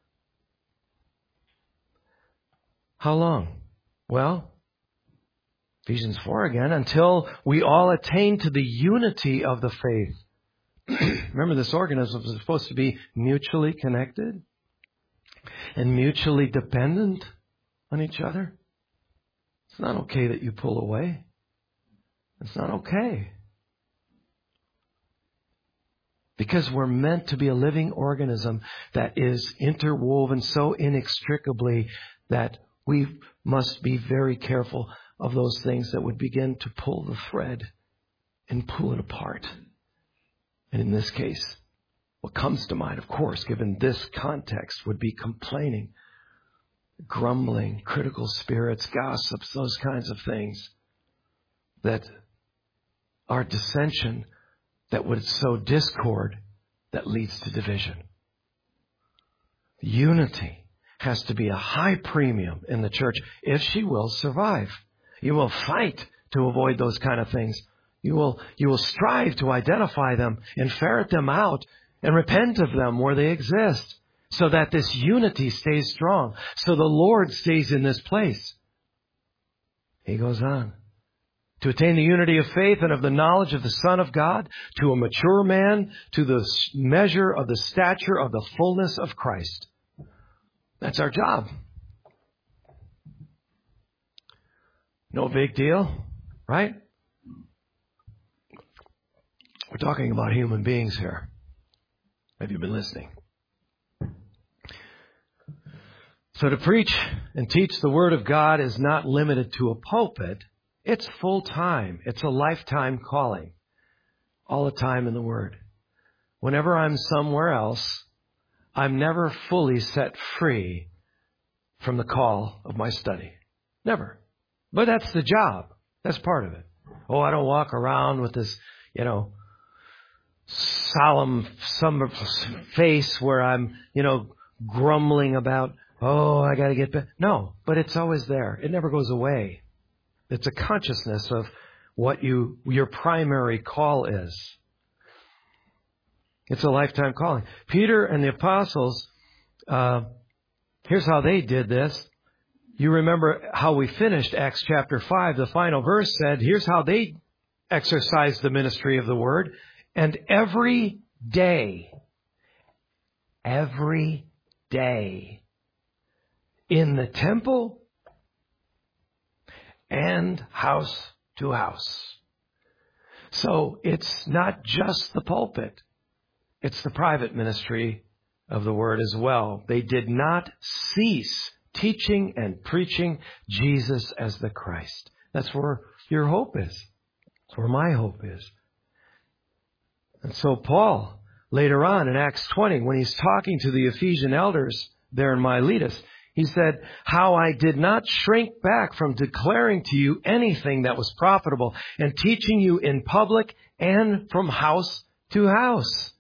S1: How long? Well, Ephesians 4 again, until we all attain to the unity of the faith. Remember, this organism is supposed to be mutually connected and mutually dependent on each other. It's not okay that you pull away. It's not okay. Because we're meant to be a living organism that is interwoven so inextricably that we must be very careful of those things that would begin to pull the thread and pull it apart. And in this case, what comes to mind, of course, given this context, would be complaining, grumbling, critical spirits, gossips, those kinds of things that are dissension, that would sow discord, that leads to division. Unity has to be a high premium in the church if she will survive. You will fight to avoid those kind of things. You will strive to identify them and ferret them out and repent of them where they exist, so that this unity stays strong, so the Lord stays in this place. He goes on. To attain the unity of faith and of the knowledge of the Son of God, to a mature man, to the measure of the stature of the fullness of Christ. That's our job. No big deal, right? We're talking about human beings here. Have you been listening? So to preach and teach the Word of God is not limited to a pulpit. It's full time. It's a lifetime calling. All the time in the Word. Whenever I'm somewhere else, I'm never fully set free from the call of my study. Never. But that's the job. That's part of it. Oh, I don't walk around with this, solemn face where I'm, grumbling about, oh, I got to get back. No, but it's always there. It never goes away. It's a consciousness of what your primary call is. It's a lifetime calling. Peter and the apostles, here's how they did this. You remember how we finished Acts chapter 5. The final verse said, here's how they exercised the ministry of the Word. And every day, in the temple and house to house. So it's not just the pulpit. It's the private ministry of the Word as well. They did not cease teaching and preaching Jesus as the Christ. That's where your hope is. That's where my hope is. And so Paul, later on in Acts 20, when he's talking to the Ephesian elders there in Miletus, he said, how I did not shrink back from declaring to you anything that was profitable and teaching you in public and from house to house.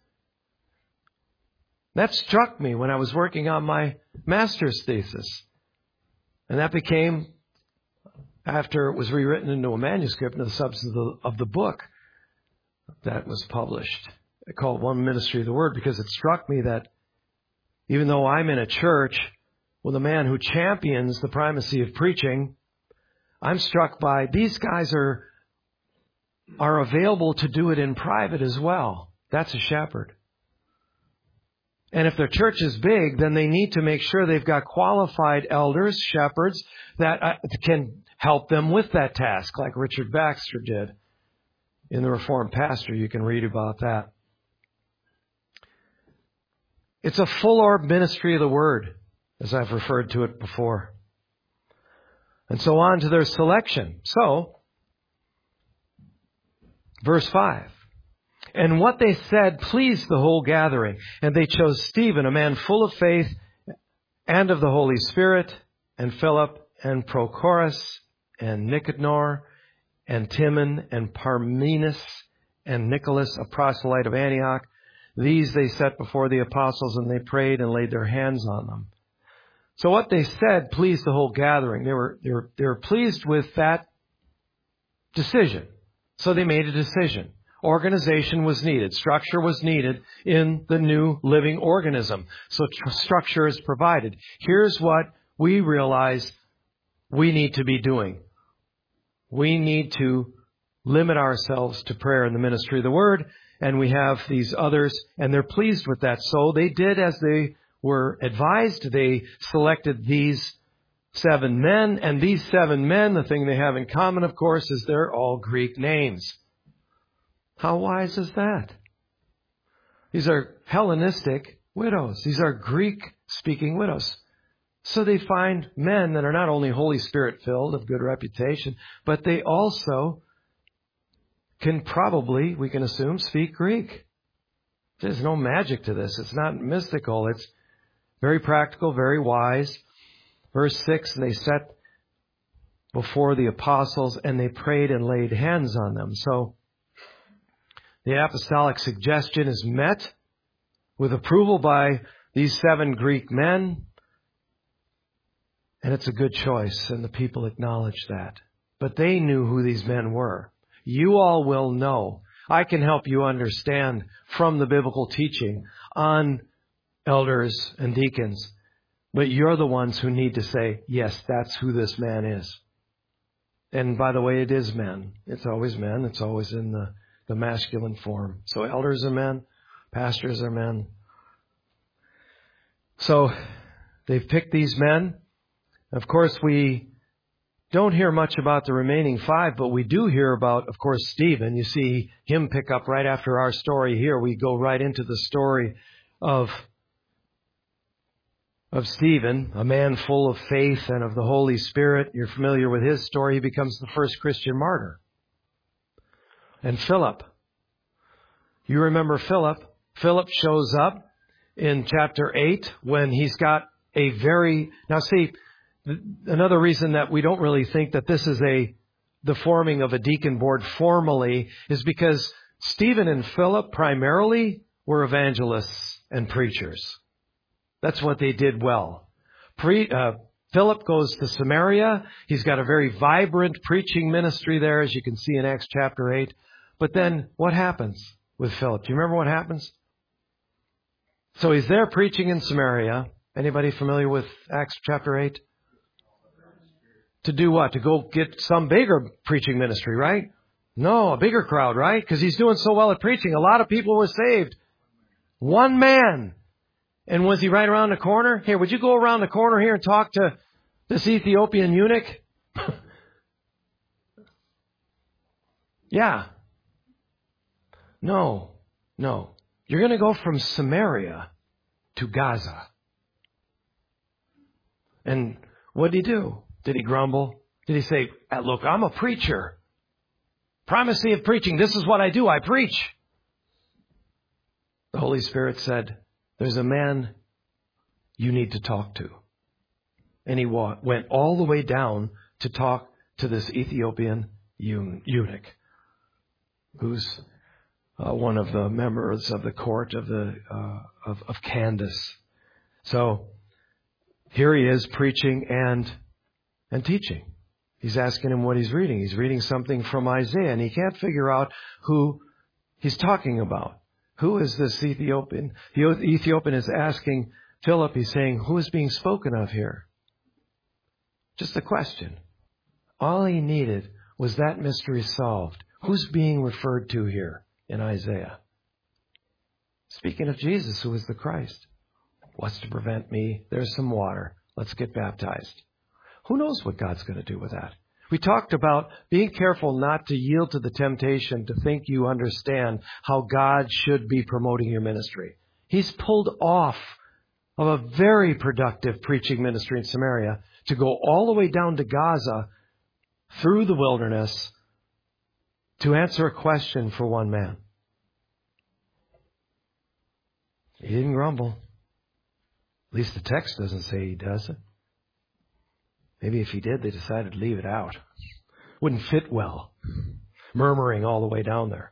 S1: That struck me when I was working on my master's thesis. And that became after it was rewritten into a manuscript in the substance of the book that was published. I call it One Ministry of the Word because it struck me that even though I'm in a church with a man who champions the primacy of preaching, I'm struck by these guys are available to do it in private as well. That's a shepherd. And if their church is big, then they need to make sure they've got qualified elders, shepherds, that can help them with that task, like Richard Baxter did. In the Reformed Pastor, you can read about that. It's a full-orb ministry of the Word, as I've referred to it before. And so on to their selection. So, verse 5. And what they said pleased the whole gathering. And they chose Stephen, a man full of faith and of the Holy Spirit, and Philip, and Prochorus, and Nicanor, and Timon, and Parmenas, and Nicholas, a proselyte of Antioch. These they set before the apostles, and they prayed and laid their hands on them. So what they said pleased the whole gathering. They were pleased with that decision. So they made a decision. Organization was needed. Structure was needed in the new living organism. So structure is provided. Here's what we realize we need to be doing. We need to limit ourselves to prayer and the ministry of the Word, and we have these others, and they're pleased with that. So they did as they were advised. They selected these 7 men, and these 7 men, the thing they have in common, of course, is they're all Greek names. How wise is that? These are Hellenistic widows. These are Greek-speaking widows. So they find men that are not only Holy Spirit filled, of good reputation, but they also can probably, we can assume, speak Greek. There's no magic to this. It's not mystical. It's very practical, very wise. Verse 6, they set before the apostles and they prayed and laid hands on them. So the apostolic suggestion is met with approval by these 7 Greek men. And it's a good choice, and the people acknowledge that. But they knew who these men were. You all will know. I can help you understand from the biblical teaching on elders and deacons. But you're the ones who need to say, yes, that's who this man is. And by the way, it is men. It's always men. It's always in the masculine form. So elders are men. Pastors are men. So they've picked these men. Of course, we don't hear much about the remaining 5, but we do hear about, of course, Stephen. You see him pick up right after our story here. We go right into the story of Stephen, a man full of faith and of the Holy Spirit. You're familiar with his story. He becomes the first Christian martyr. And Philip. You remember Philip. Philip shows up in chapter 8 when he's got a very... Now see... Another reason that we don't really think that this is the forming of a deacon board formally is because Stephen and Philip primarily were evangelists and preachers. That's what they did well. Philip goes to Samaria. He's got a very vibrant preaching ministry there, as you can see in Acts chapter 8. But then what happens with Philip? Do you remember what happens? So he's there preaching in Samaria. Anybody familiar with Acts chapter 8? To do what? To go get some bigger preaching ministry, right? No, a bigger crowd, right? Because he's doing so well at preaching. A lot of people were saved. 1 man. And was he right around the corner? Here, would you go around the corner here and talk to this Ethiopian eunuch? Yeah. No. You're going to go from Samaria to Gaza. And what did he do? Did he grumble? Did he say, look, I'm a preacher. Primacy of preaching. This is what I do. I preach. The Holy Spirit said, there's a man you need to talk to. And he went all the way down to talk to this Ethiopian eunuch, who's one of the members of the court of Candace. So here he is preaching and teaching. He's asking him what he's reading. He's reading something from Isaiah, and he can't figure out who he's talking about. Who is this Ethiopian? The Ethiopian is asking Philip, he's saying, who is being spoken of here? Just a question. All he needed was that mystery solved. Who's being referred to here in Isaiah? Speaking of Jesus, who is the Christ. What's to prevent me? There's some water. Let's get baptized. Who knows what God's going to do with that? We talked about being careful not to yield to the temptation to think you understand how God should be promoting your ministry. He's pulled off of a very productive preaching ministry in Samaria to go all the way down to Gaza through the wilderness to answer a question for one man. He didn't grumble. At least the text doesn't say he does it. Maybe if he did, they decided to leave it out. Wouldn't fit well. Murmuring all the way down there.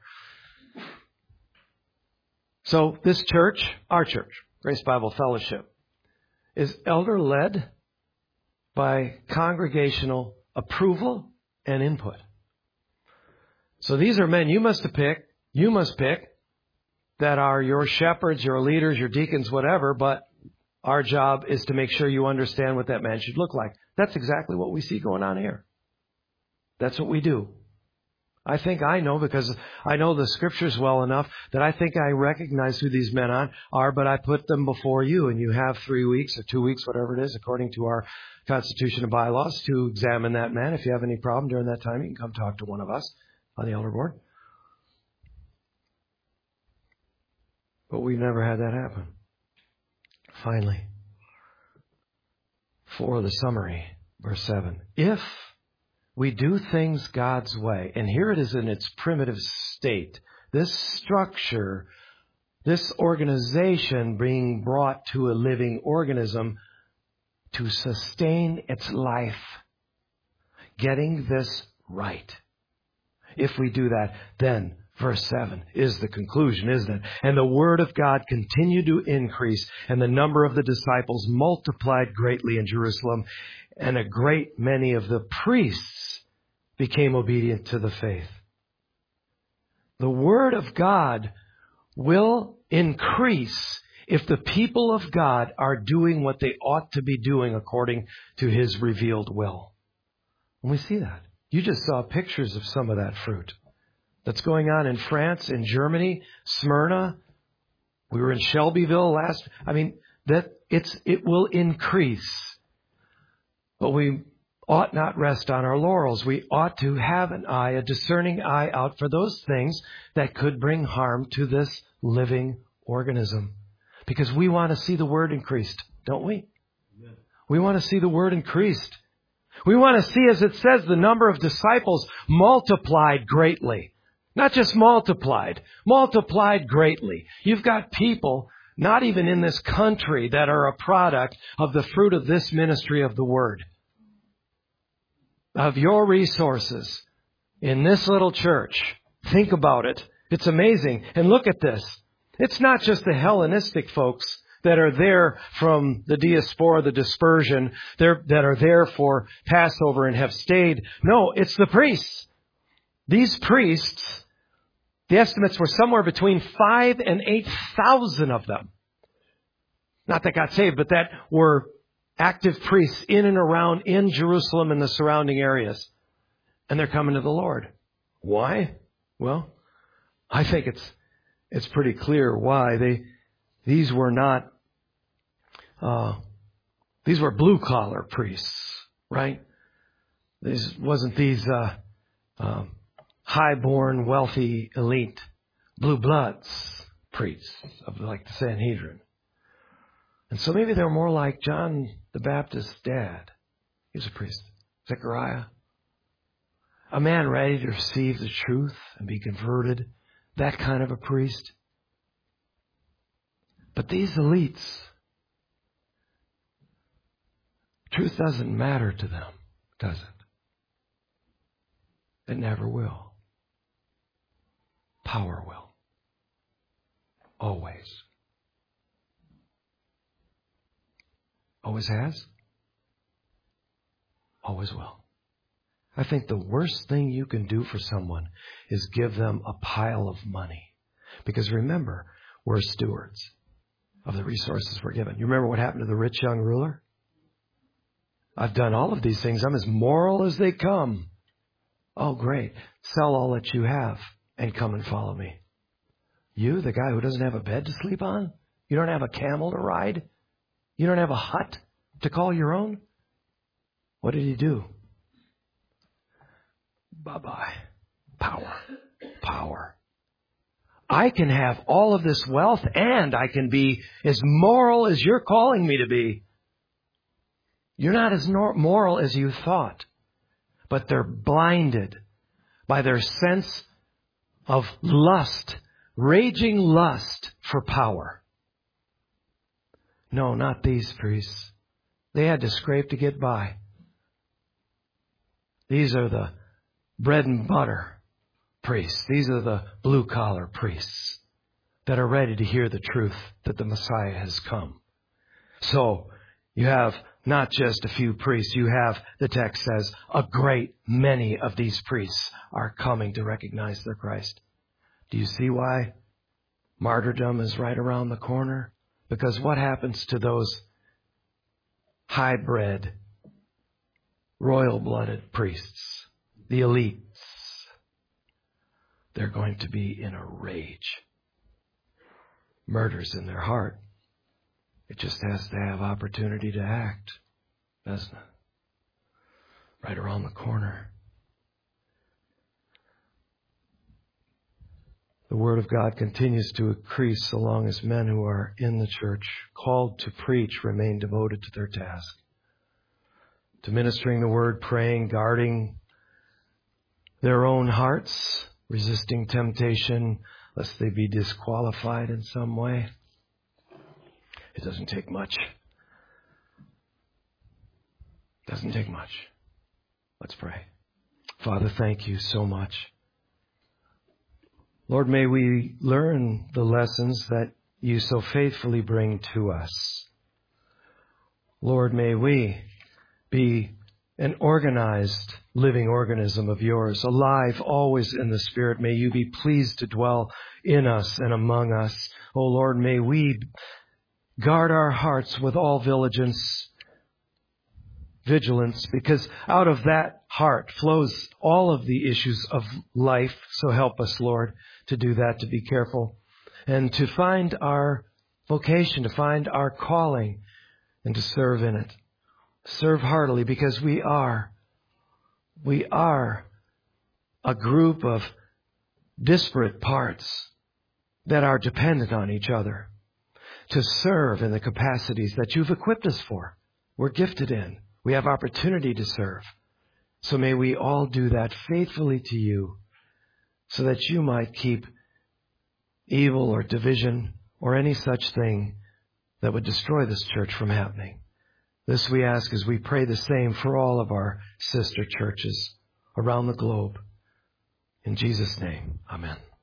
S1: So this church, our church, Grace Bible Fellowship, is elder-led by congregational approval and input. So these are men you must pick, that are your shepherds, your leaders, your deacons, whatever, but our job is to make sure you understand what that man should look like. That's exactly what we see going on here. That's what we do. I think I know, because I know the Scriptures well enough, that I think I recognize who these men are, but I put them before you, and you have 3 weeks or 2 weeks, whatever it is, according to our Constitution and bylaws, to examine that man. If you have any problem during that time, you can come talk to one of us on the elder board. But we've never had that happen. Finally, for the summary, verse 7. If we do things God's way, and here it is in its primitive state, this structure, this organization being brought to a living organism to sustain its life, getting this right. If we do that, then verse 7 is the conclusion, isn't it? And the word of God continued to increase, and the number of the disciples multiplied greatly in Jerusalem, and a great many of the priests became obedient to the faith. The word of God will increase if the people of God are doing what they ought to be doing according to His revealed will. And we see that. You just saw pictures of some of that fruit that's going on in France, in Germany, Smyrna. We were in Shelbyville it will increase. But we ought not rest on our laurels. We ought to have an eye, a discerning eye out for those things that could bring harm to this living organism. Because we want to see the word increased, don't we? Amen. We want to see the word increased. We want to see, as it says, the number of disciples multiplied greatly. Not just multiplied greatly. You've got people, not even in this country, that are a product of the fruit of this ministry of the Word. Of your resources in this little church. Think about it. It's amazing. And look at this. It's not just the Hellenistic folks that are there from the diaspora, the dispersion, that are there for Passover and have stayed. No, it's the priests. These priests, the estimates were somewhere between 5,000 and 8,000 of them. Not that got saved, but that were active priests in and around in Jerusalem and the surrounding areas. And they're coming to the Lord. Why? Well, I think it's pretty clear why. These were not, these were blue collar priests, right? Wasn't these high-born, wealthy, elite, blue bloods priests of like the Sanhedrin. And so maybe they're more like John the Baptist's dad. He was a priest. Zechariah. A man ready to receive the truth and be converted. That kind of a priest. But these elites, truth doesn't matter to them, does it? It never will. Power will. Always. Always has. Always will. I think the worst thing you can do for someone is give them a pile of money. Because remember, we're stewards of the resources we're given. You remember what happened to the rich young ruler? I've done all of these things. I'm as moral as they come. Oh, great. Sell all that you have and come and follow me. You, the guy who doesn't have a bed to sleep on? You don't have a camel to ride? You don't have a hut to call your own? What did he do? Bye-bye. Power. I can have all of this wealth and I can be as moral as you're calling me to be. You're not as moral as you thought, but they're blinded by their sense of lust, raging lust for power. No, not these priests. They had to scrape to get by. These are the bread and butter priests. These are the blue-collar priests that are ready to hear the truth that the Messiah has come. So you have not just a few priests. You have, the text says, a great many of these priests are coming to recognize their Christ. Do you see why martyrdom is right around the corner? Because what happens to those high-bred, royal-blooded priests, the elites? They're going to be in a rage. Murder's in their heart. It just has to have opportunity to act, doesn't it? Right around the corner. The Word of God continues to increase so long as men who are in the church, called to preach, remain devoted to their task. To ministering the Word, praying, guarding their own hearts, resisting temptation, lest they be disqualified in some way. It doesn't take much. Doesn't take much. Let's pray. Father, thank you so much. Lord, may we learn the lessons that you so faithfully bring to us. Lord, may we be an organized living organism of yours, alive always in the Spirit. May you be pleased to dwell in us and among us. Oh Lord, may we guard our hearts with all vigilance, because out of that heart flows all of the issues of life. So help us, Lord, to do that, to be careful, and to find our vocation, to find our calling, and to serve in it. Serve heartily, because we are a group of disparate parts that are dependent on each other to serve in the capacities that you've equipped us for. We're gifted in. We have opportunity to serve. So may we all do that faithfully to you, so that you might keep evil or division or any such thing that would destroy this church from happening. This we ask as we pray the same for all of our sister churches around the globe. In Jesus' name, amen.